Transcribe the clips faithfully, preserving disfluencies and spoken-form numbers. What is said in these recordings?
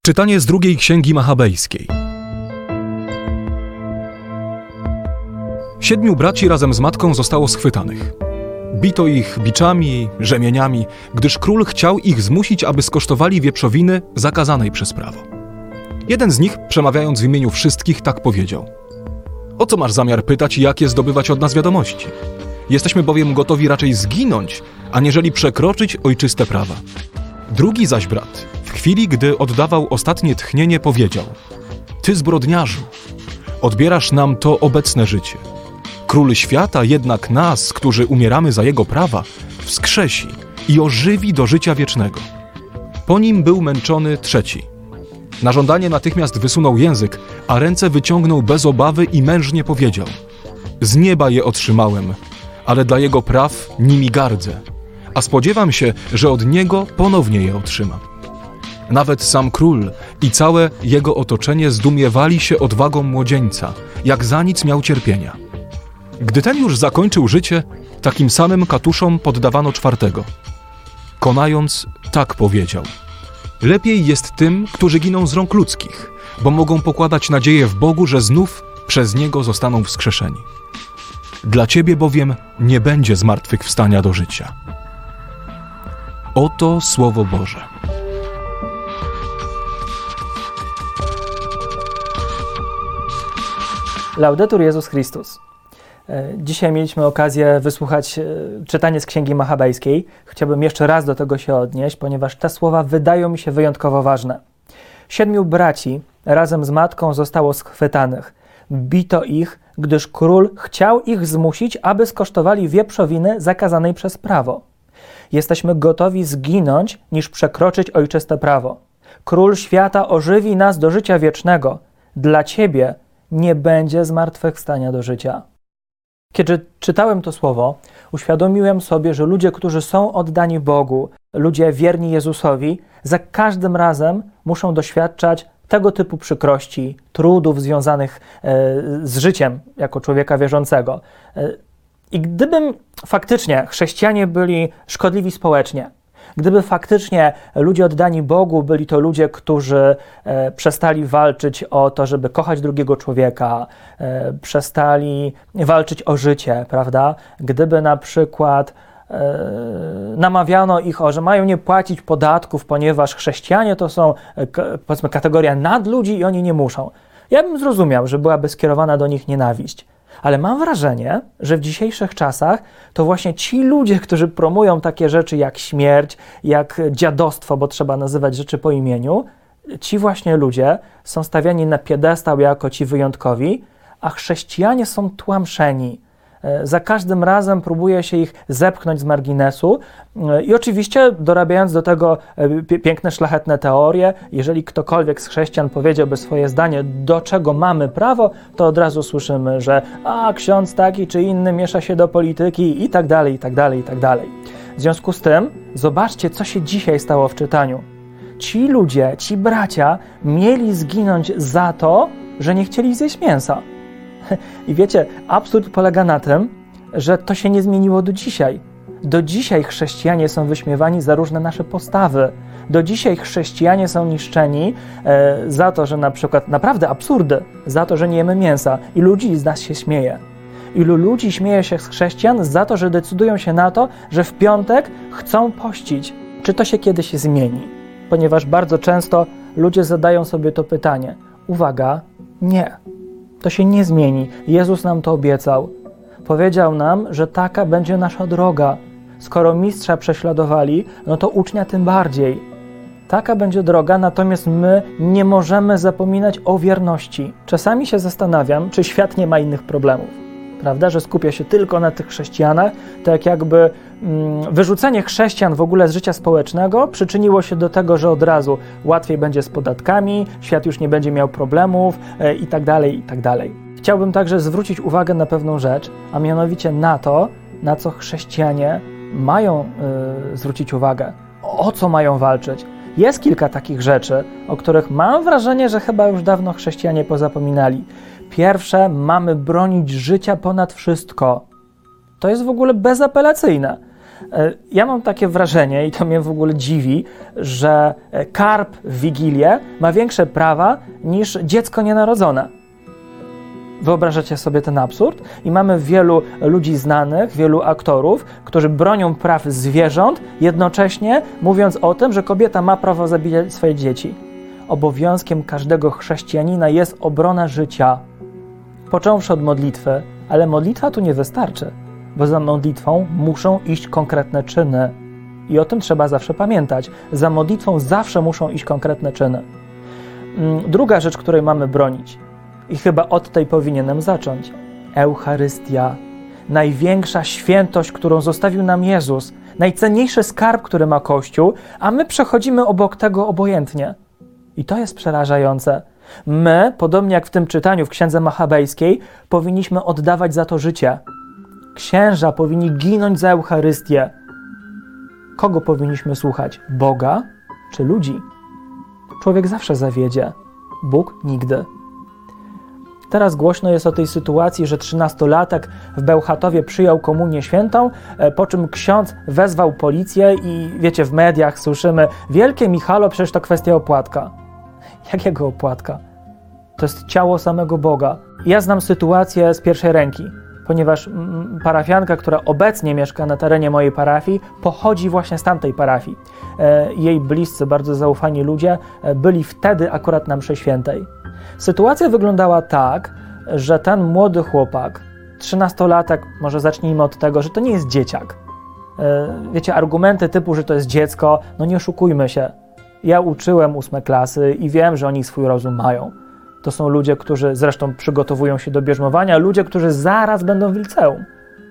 Czytanie z drugiej księgi Machabejskiej. Siedmiu braci razem z matką zostało schwytanych. Bito ich biczami, rzemieniami, gdyż król chciał ich zmusić, aby skosztowali wieprzowiny zakazanej przez prawo. Jeden z nich, przemawiając w imieniu wszystkich, tak powiedział: o co masz zamiar pytać i jakie zdobywać od nas wiadomości? Jesteśmy bowiem gotowi raczej zginąć, aniżeli przekroczyć ojczyste prawa. Drugi zaś brat, w chwili, gdy oddawał ostatnie tchnienie, powiedział: ty zbrodniarzu, odbierasz nam to obecne życie. Król świata jednak nas, którzy umieramy za jego prawa, wskrzesi i ożywi do życia wiecznego. Po nim był męczony trzeci. Na żądanie natychmiast wysunął język, a ręce wyciągnął bez obawy i mężnie powiedział: z nieba je otrzymałem, ale dla jego praw nimi gardzę, a spodziewam się, że od niego ponownie je otrzymam. Nawet sam król i całe jego otoczenie zdumiewali się odwagą młodzieńca, jak za nic miał cierpienia. Gdy ten już zakończył życie, takim samym katuszom poddawano czwartego. Konając, tak powiedział: lepiej jest tym, którzy giną z rąk ludzkich, bo mogą pokładać nadzieję w Bogu, że znów przez Niego zostaną wskrzeszeni. Dla Ciebie bowiem nie będzie zmartwychwstania do życia. Oto Słowo Boże. Laudetur Jezus Chrystus. Dzisiaj mieliśmy okazję wysłuchać czytanie z Księgi Machabejskiej. Chciałbym jeszcze raz do tego się odnieść, ponieważ te słowa wydają mi się wyjątkowo ważne. Siedmiu braci razem z matką zostało schwytanych. Bito ich, gdyż król chciał ich zmusić, aby skosztowali wieprzowiny zakazanej przez prawo. Jesteśmy gotowi zginąć, niż przekroczyć ojczyste prawo. Król świata ożywi nas do życia wiecznego. Dla Ciebie nie będzie zmartwychwstania do życia. Kiedy czytałem to słowo, uświadomiłem sobie, że ludzie, którzy są oddani Bogu, ludzie wierni Jezusowi, za każdym razem muszą doświadczać tego typu przykrości, trudów związanych e, z życiem jako człowieka wierzącego. E, I gdybym faktycznie chrześcijanie byli szkodliwi społecznie, gdyby faktycznie ludzie oddani Bogu byli to ludzie, którzy e, przestali walczyć o to, żeby kochać drugiego człowieka, e, przestali walczyć o życie, prawda? Gdyby na przykład e, namawiano ich, o, że mają nie płacić podatków, ponieważ chrześcijanie to są, e, k, powiedzmy, kategoria nadludzi i oni nie muszą. Ja bym zrozumiał, że byłaby skierowana do nich nienawiść. Ale mam wrażenie, że w dzisiejszych czasach to właśnie ci ludzie, którzy promują takie rzeczy jak śmierć, jak dziadostwo, bo trzeba nazywać rzeczy po imieniu, ci właśnie ludzie są stawiani na piedestał jako ci wyjątkowi, a chrześcijanie są tłamszeni. Za każdym razem próbuje się ich zepchnąć z marginesu i oczywiście dorabiając do tego piękne, szlachetne teorie, jeżeli ktokolwiek z chrześcijan powiedziałby swoje zdanie, do czego mamy prawo, to od razu słyszymy, że a ksiądz taki czy inny miesza się do polityki i tak dalej, i tak dalej, i tak dalej. W związku z tym zobaczcie, co się dzisiaj stało w czytaniu. Ci ludzie, ci bracia mieli zginąć za to, że nie chcieli zjeść mięsa. I wiecie, absurd polega na tym, że to się nie zmieniło do dzisiaj. Do dzisiaj chrześcijanie są wyśmiewani za różne nasze postawy. Do dzisiaj chrześcijanie są niszczeni e, za to, że na przykład, naprawdę absurdy, za to, że nie jemy mięsa. Ilu ludzi z nas się śmieje. Ilu ludzi śmieje się z chrześcijan za to, że decydują się na to, że w piątek chcą pościć. Czy to się kiedyś zmieni? Ponieważ bardzo często ludzie zadają sobie to pytanie. Uwaga, nie. To się nie zmieni. Jezus nam to obiecał. Powiedział nam, że taka będzie nasza droga. Skoro mistrza prześladowali, no to ucznia tym bardziej. Taka będzie droga, natomiast my nie możemy zapominać o wierności. Czasami się zastanawiam, czy świat nie ma innych problemów. Prawda, że skupia się tylko na tych chrześcijanach, tak jakby mm, wyrzucenie chrześcijan w ogóle z życia społecznego przyczyniło się do tego, że od razu łatwiej będzie z podatkami, świat już nie będzie miał problemów e, i tak dalej, i tak dalej. Chciałbym także zwrócić uwagę na pewną rzecz, a mianowicie na to, na co chrześcijanie mają y, zwrócić uwagę, o co mają walczyć. Jest kilka takich rzeczy, o których mam wrażenie, że chyba już dawno chrześcijanie pozapominali. Pierwsze, mamy bronić życia ponad wszystko. To jest w ogóle bezapelacyjne. Ja mam takie wrażenie, i to mnie w ogóle dziwi, że karp w Wigilię ma większe prawa niż dziecko nienarodzone. Wyobrażacie sobie ten absurd? I mamy wielu ludzi znanych, wielu aktorów, którzy bronią praw zwierząt, jednocześnie mówiąc o tym, że kobieta ma prawo zabijać swoje dzieci. Obowiązkiem każdego chrześcijanina jest obrona życia. Począwszy od modlitwy, ale modlitwa tu nie wystarczy, bo za modlitwą muszą iść konkretne czyny. I o tym trzeba zawsze pamiętać. Za modlitwą zawsze muszą iść konkretne czyny. Druga rzecz, której mamy bronić, i chyba od tej powinienem zacząć. Eucharystia. Największa świętość, którą zostawił nam Jezus. Najcenniejszy skarb, który ma Kościół, a my przechodzimy obok tego obojętnie. I to jest przerażające. My, podobnie jak w tym czytaniu w Księdze Machabejskiej, powinniśmy oddawać za to życie. Księża powinni ginąć za Eucharystię. Kogo powinniśmy słuchać? Boga czy ludzi? Człowiek zawsze zawiedzie. Bóg nigdy. Teraz głośno jest o tej sytuacji, że trzynastolatek w Bełchatowie przyjął komunię świętą, po czym ksiądz wezwał policję i wiecie, w mediach słyszymy: wielkie Michalo, przecież to kwestia opłatka. Jakiego opłatka? To jest ciało samego Boga. Ja znam sytuację z pierwszej ręki, ponieważ parafianka, która obecnie mieszka na terenie mojej parafii, pochodzi właśnie z tamtej parafii. Jej bliscy, bardzo zaufani ludzie byli wtedy akurat na mszy świętej. Sytuacja wyglądała tak, że ten młody chłopak, trzynastolatek, może zacznijmy od tego, że to nie jest dzieciak. Wiecie, argumenty typu, że to jest dziecko, no nie oszukujmy się. Ja uczyłem ósme klasy i wiem, że oni swój rozum mają. To są ludzie, którzy zresztą przygotowują się do bierzmowania, ludzie, którzy zaraz będą w liceum.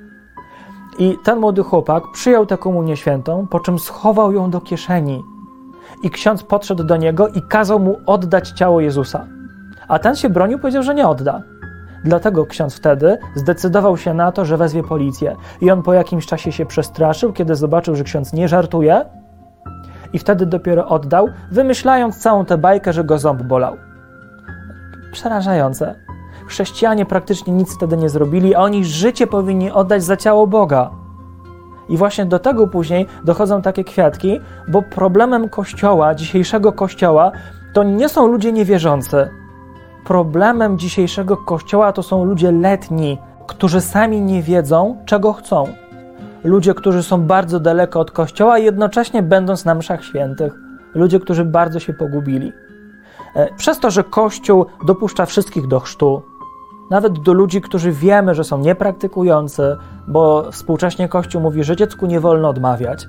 I ten młody chłopak przyjął tę komunię świętą, po czym schował ją do kieszeni. I ksiądz podszedł do niego i kazał mu oddać ciało Jezusa. A ten się bronił, powiedział, że nie odda. Dlatego ksiądz wtedy zdecydował się na to, że wezwie policję. I on po jakimś czasie się przestraszył, kiedy zobaczył, że ksiądz nie żartuje, i wtedy dopiero oddał, wymyślając całą tę bajkę, że go ząb bolał. Przerażające. Chrześcijanie praktycznie nic wtedy nie zrobili, a oni życie powinni oddać za ciało Boga. I właśnie do tego później dochodzą takie kwiatki, bo problemem Kościoła, dzisiejszego Kościoła, to nie są ludzie niewierzący. Problemem dzisiejszego Kościoła to są ludzie letni, którzy sami nie wiedzą, czego chcą. Ludzie, którzy są bardzo daleko od Kościoła, jednocześnie będąc na mszach świętych. Ludzie, którzy bardzo się pogubili. Przez to, że Kościół dopuszcza wszystkich do chrztu, nawet do ludzi, którzy wiemy, że są niepraktykujący, bo współcześnie Kościół mówi, że dziecku nie wolno odmawiać.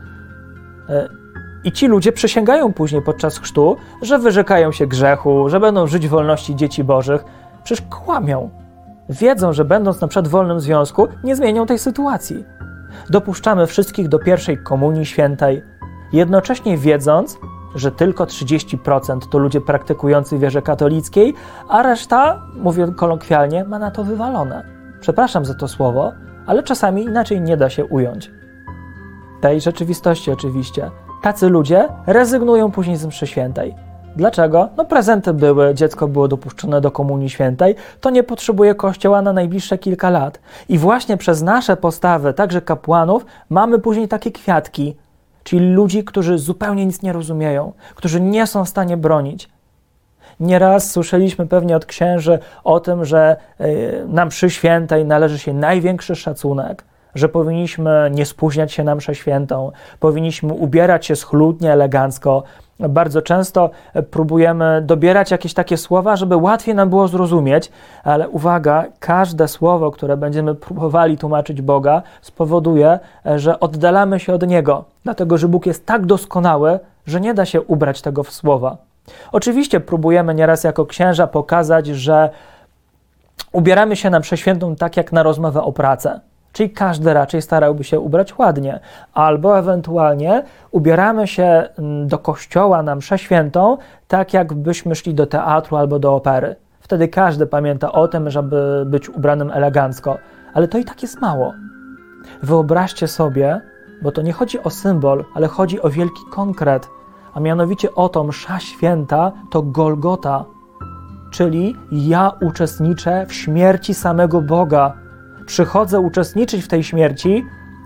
I ci ludzie przysięgają później podczas chrztu, że wyrzekają się grzechu, że będą żyć w wolności dzieci bożych. Przecież kłamią. Wiedzą, że będąc na przykład w wolnym związku, nie zmienią tej sytuacji. Dopuszczamy wszystkich do pierwszej komunii świętej, jednocześnie wiedząc, że tylko trzydzieści procent to ludzie praktykujący w wierze katolickiej, a reszta, mówię kolokwialnie, ma na to wywalone. Przepraszam za to słowo, ale czasami inaczej nie da się ująć. Tej rzeczywistości oczywiście. Tacy ludzie rezygnują później z mszy świętej. Dlaczego? No prezenty były, dziecko było dopuszczone do komunii świętej, to nie potrzebuje Kościoła na najbliższe kilka lat. I właśnie przez nasze postawy, także kapłanów, mamy później takie kwiatki, czyli ludzi, którzy zupełnie nic nie rozumieją, którzy nie są w stanie bronić. Nieraz słyszeliśmy pewnie od księży o tym, że na mszy świętej należy się największy szacunek, że powinniśmy nie spóźniać się na mszę świętą, powinniśmy ubierać się schludnie, elegancko. Bardzo często próbujemy dobierać jakieś takie słowa, żeby łatwiej nam było zrozumieć, ale uwaga, każde słowo, które będziemy próbowali tłumaczyć Boga, spowoduje, że oddalamy się od Niego, dlatego że Bóg jest tak doskonały, że nie da się ubrać tego w słowa. Oczywiście próbujemy nieraz jako księża pokazać, że ubieramy się na mszę świętą tak jak na rozmowę o pracę. Czyli każdy raczej starałby się ubrać ładnie. Albo ewentualnie ubieramy się do kościoła na mszę świętą, tak jakbyśmy szli do teatru albo do opery. Wtedy każdy pamięta o tym, żeby być ubranym elegancko. Ale to i tak jest mało. Wyobraźcie sobie, bo to nie chodzi o symbol, ale chodzi o wielki konkret, a mianowicie o to, msza święta to Golgota, czyli ja uczestniczę w śmierci samego Boga. Przychodzę uczestniczyć w tej śmierci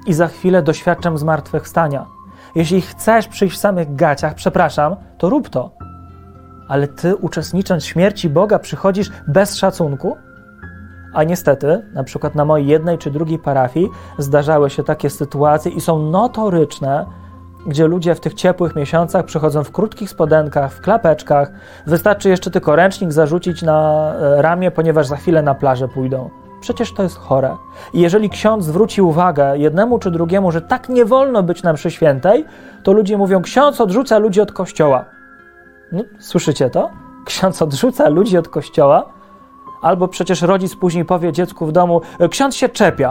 i za chwilę doświadczam zmartwychwstania. Jeśli chcesz przyjść w samych gaciach, przepraszam, to rób to. Ale ty, uczestnicząc w śmierci Boga, przychodzisz bez szacunku? A niestety, na przykład na mojej jednej czy drugiej parafii zdarzały się takie sytuacje i są notoryczne, gdzie ludzie w tych ciepłych miesiącach przychodzą w krótkich spodenkach, w klapeczkach. Wystarczy jeszcze tylko ręcznik zarzucić na ramię, ponieważ za chwilę na plażę pójdą. Przecież to jest chore. I jeżeli ksiądz zwróci uwagę jednemu czy drugiemu, że tak nie wolno być na mszy świętej, to ludzie mówią, ksiądz odrzuca ludzi od kościoła. No, słyszycie to? Ksiądz odrzuca ludzi od kościoła? Albo przecież rodzic później powie dziecku w domu, ksiądz się czepia.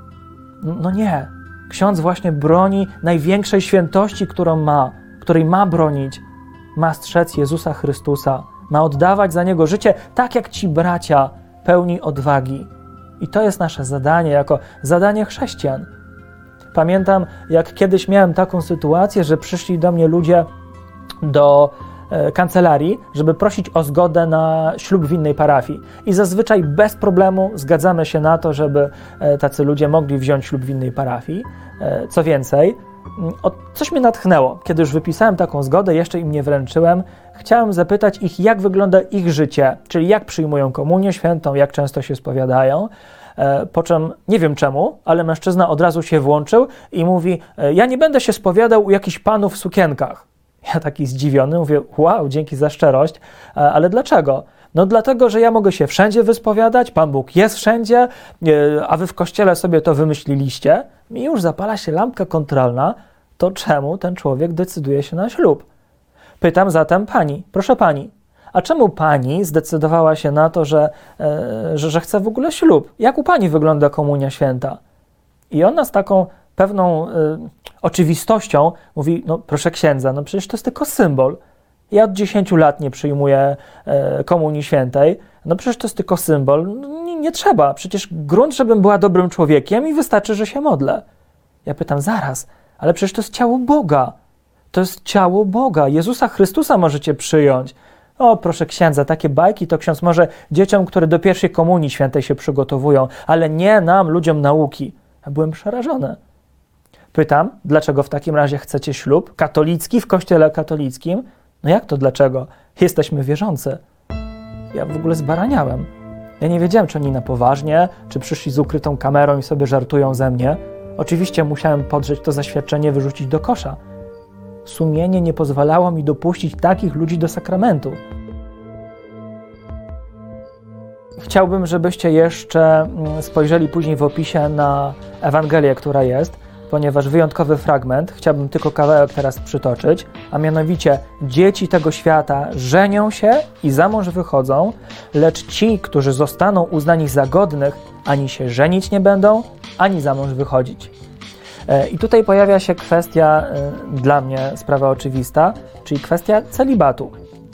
No nie. Ksiądz właśnie broni największej świętości, którą ma, której ma bronić. Ma strzec Jezusa Chrystusa. Ma oddawać za Niego życie, tak jak ci bracia, pełni odwagi. I to jest nasze zadanie, jako zadanie chrześcijan. Pamiętam, jak kiedyś miałem taką sytuację, że przyszli do mnie ludzie do e, kancelarii, żeby prosić o zgodę na ślub w innej parafii. I zazwyczaj bez problemu zgadzamy się na to, żeby e, tacy ludzie mogli wziąć ślub w innej parafii. E, co więcej, o, coś mnie natchnęło. Kiedy już wypisałem taką zgodę, jeszcze im nie wręczyłem, chciałem zapytać ich, jak wygląda ich życie, czyli jak przyjmują komunię świętą, jak często się spowiadają. E, po czym, nie wiem czemu, ale mężczyzna od razu się włączył i mówi, e, ja nie będę się spowiadał u jakichś panów w sukienkach. Ja taki zdziwiony mówię, wow, dzięki za szczerość, e, ale dlaczego? No dlatego, że ja mogę się wszędzie wyspowiadać, Pan Bóg jest wszędzie, e, a wy w kościele sobie to wymyśliliście. I już zapala się lampka kontrolna, to czemu ten człowiek decyduje się na ślub? Pytam zatem pani, proszę pani, a czemu pani zdecydowała się na to, że, e, że, że chce w ogóle ślub? Jak u pani wygląda komunia święta? I ona z taką pewną e, oczywistością mówi, no proszę księdza, no przecież to jest tylko symbol. Ja od dziesięciu lat nie przyjmuję e, komunii świętej, no przecież to jest tylko symbol, no, nie, nie trzeba, przecież grunt, żebym była dobrym człowiekiem i wystarczy, że się modlę. Ja pytam, zaraz, ale przecież to jest ciało Boga. To jest ciało Boga. Jezusa Chrystusa możecie przyjąć. O, proszę księdza, takie bajki to ksiądz może dzieciom, które do pierwszej komunii świętej się przygotowują, ale nie nam, ludziom nauki. Ja byłem przerażony. Pytam, dlaczego w takim razie chcecie ślub katolicki w kościele katolickim? No jak to dlaczego? Jesteśmy wierzący. Ja w ogóle zbaraniałem. Ja nie wiedziałem, czy oni na poważnie, czy przyszli z ukrytą kamerą i sobie żartują ze mnie. Oczywiście musiałem podrzeć to zaświadczenie, wyrzucić do kosza. Sumienie nie pozwalało mi dopuścić takich ludzi do sakramentu. Chciałbym, żebyście jeszcze spojrzeli później w opisie na Ewangelię, która jest, ponieważ wyjątkowy fragment, chciałbym tylko kawałek teraz przytoczyć, a mianowicie dzieci tego świata żenią się i za mąż wychodzą, lecz ci, którzy zostaną uznani za godnych, ani się żenić nie będą, ani za mąż wychodzić. I tutaj pojawia się kwestia, dla mnie sprawa oczywista, czyli kwestia celibatu.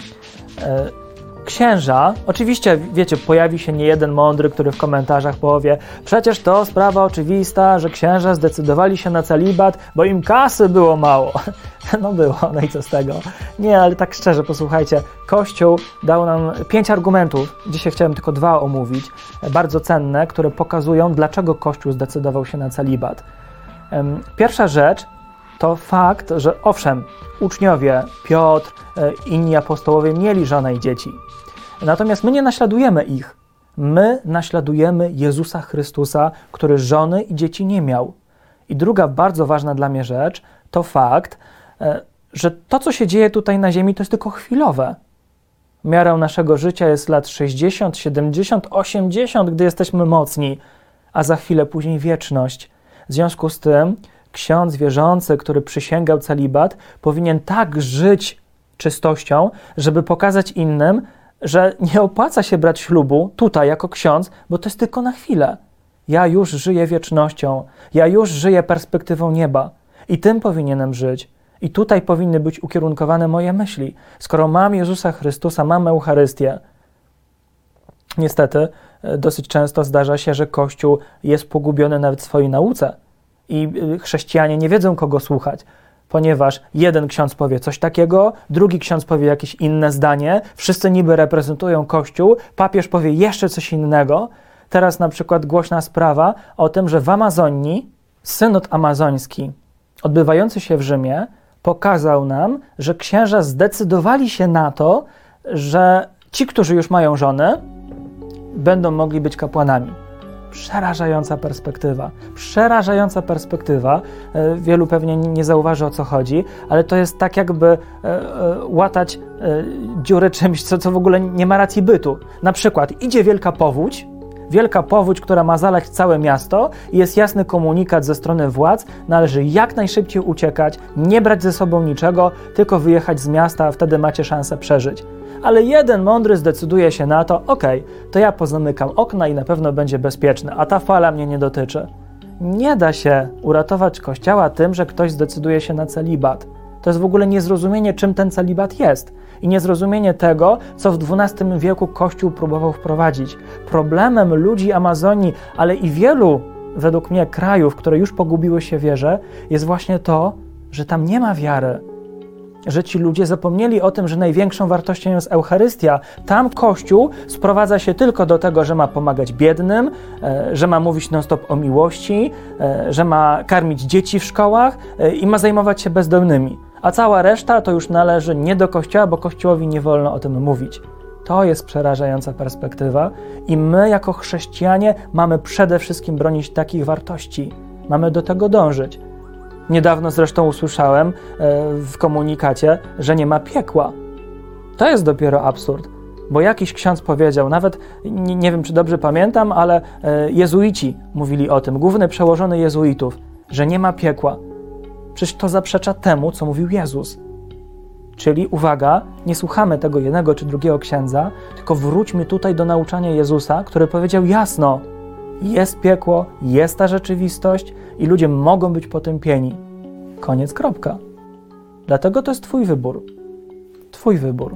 Księża, oczywiście, wiecie, pojawi się niejeden mądry, który w komentarzach powie, przecież to sprawa oczywista, że księża zdecydowali się na celibat, bo im kasy było mało. No było, no i co z tego? Nie, ale tak szczerze, posłuchajcie, Kościół dał nam pięć argumentów, dzisiaj chciałem tylko dwa omówić, bardzo cenne, które pokazują, dlaczego Kościół zdecydował się na celibat. Pierwsza rzecz to fakt, że owszem, uczniowie, Piotr, inni apostołowie mieli żonę i dzieci. Natomiast my nie naśladujemy ich. My naśladujemy Jezusa Chrystusa, który żony i dzieci nie miał. I druga bardzo ważna dla mnie rzecz to fakt, że to, co się dzieje tutaj na ziemi, to jest tylko chwilowe. Miarą naszego życia jest lat sześćdziesiąt, siedemdziesiąt, osiemdziesiąt, gdy jesteśmy mocni, a za chwilę później wieczność. W związku z tym ksiądz wierzący, który przysięgał celibat, powinien tak żyć czystością, żeby pokazać innym, że nie opłaca się brać ślubu tutaj jako ksiądz, bo to jest tylko na chwilę. Ja już żyję wiecznością, ja już żyję perspektywą nieba i tym powinienem żyć. I tutaj powinny być ukierunkowane moje myśli. Skoro mam Jezusa Chrystusa, mam Eucharystię. Niestety dosyć często zdarza się, że Kościół jest pogubiony nawet w swojej nauce i chrześcijanie nie wiedzą, kogo słuchać, ponieważ jeden ksiądz powie coś takiego, drugi ksiądz powie jakieś inne zdanie, wszyscy niby reprezentują Kościół, papież powie jeszcze coś innego. Teraz na przykład głośna sprawa o tym, że w Amazonii synod amazoński odbywający się w Rzymie pokazał nam, że księża zdecydowali się na to, że ci, którzy już mają żony, będą mogli być kapłanami. Przerażająca perspektywa. Przerażająca perspektywa. Wielu pewnie nie zauważy, o co chodzi, ale to jest tak, jakby łatać dziurę czymś, co, co w ogóle nie ma racji bytu. Na przykład idzie wielka powódź, wielka powódź, która ma zalać całe miasto i jest jasny komunikat ze strony władz, należy jak najszybciej uciekać, nie brać ze sobą niczego, tylko wyjechać z miasta, a wtedy macie szansę przeżyć. Ale jeden mądry zdecyduje się na to, okej, to ja pozamykam okna i na pewno będzie bezpieczne, a ta fala mnie nie dotyczy. Nie da się uratować Kościoła tym, że ktoś zdecyduje się na celibat. To jest w ogóle niezrozumienie, czym ten celibat jest i niezrozumienie tego, co w dwunastym wieku Kościół próbował wprowadzić. Problemem ludzi Amazonii, ale i wielu, według mnie, krajów, które już pogubiły się w wierze, jest właśnie to, że tam nie ma wiary. Że ci ludzie zapomnieli o tym, że największą wartością jest Eucharystia. Tam Kościół sprowadza się tylko do tego, że ma pomagać biednym, że ma mówić non-stop o miłości, że ma karmić dzieci w szkołach i ma zajmować się bezdomnymi. A cała reszta to już należy nie do Kościoła, bo Kościołowi nie wolno o tym mówić. To jest przerażająca perspektywa i my jako chrześcijanie mamy przede wszystkim bronić takich wartości. Mamy do tego dążyć. Niedawno zresztą usłyszałem w komunikacie, że nie ma piekła. To jest dopiero absurd, bo jakiś ksiądz powiedział, nawet nie, nie wiem, czy dobrze pamiętam, ale jezuici mówili o tym, główny przełożony jezuitów, że nie ma piekła. Przecież to zaprzecza temu, co mówił Jezus. Czyli, uwaga, nie słuchamy tego jednego czy drugiego księdza, tylko wróćmy tutaj do nauczania Jezusa, który powiedział jasno, jest piekło, jest ta rzeczywistość i ludzie mogą być potępieni. Koniec, kropka. Dlatego to jest twój wybór. Twój wybór.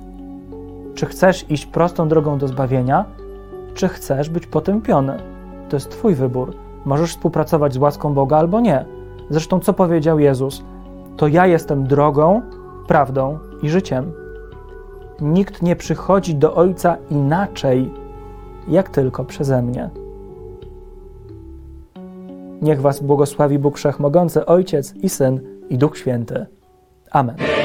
Czy chcesz iść prostą drogą do zbawienia, czy chcesz być potępiony? To jest twój wybór. Możesz współpracować z łaską Boga albo nie. Zresztą co powiedział Jezus? To ja jestem drogą, prawdą i życiem. Nikt nie przychodzi do Ojca inaczej, jak tylko przeze mnie. Niech was błogosławi Bóg Wszechmogący, Ojciec i Syn i Duch Święty. Amen.